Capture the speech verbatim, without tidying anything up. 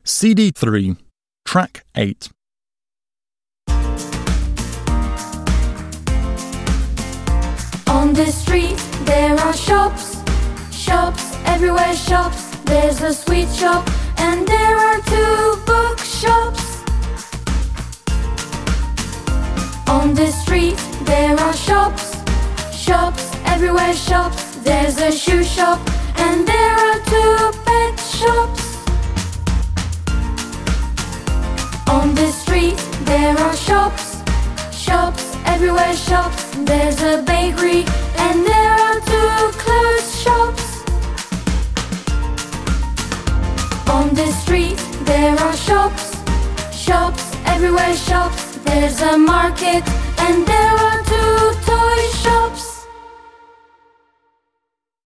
C D three, Track eight. On the street there are shops, shops, everywhere shops. There's a sweet shop and there are two bookshops. On the street there are shops, shops, everywhere shops. There's a shoe shop and there are two pet shops. On the street there are shops, shops, everywhere shops. There's a bakery and there are two clothes shops. On the street there are shops, shops, everywhere shops. There's a market and there are two toy shops.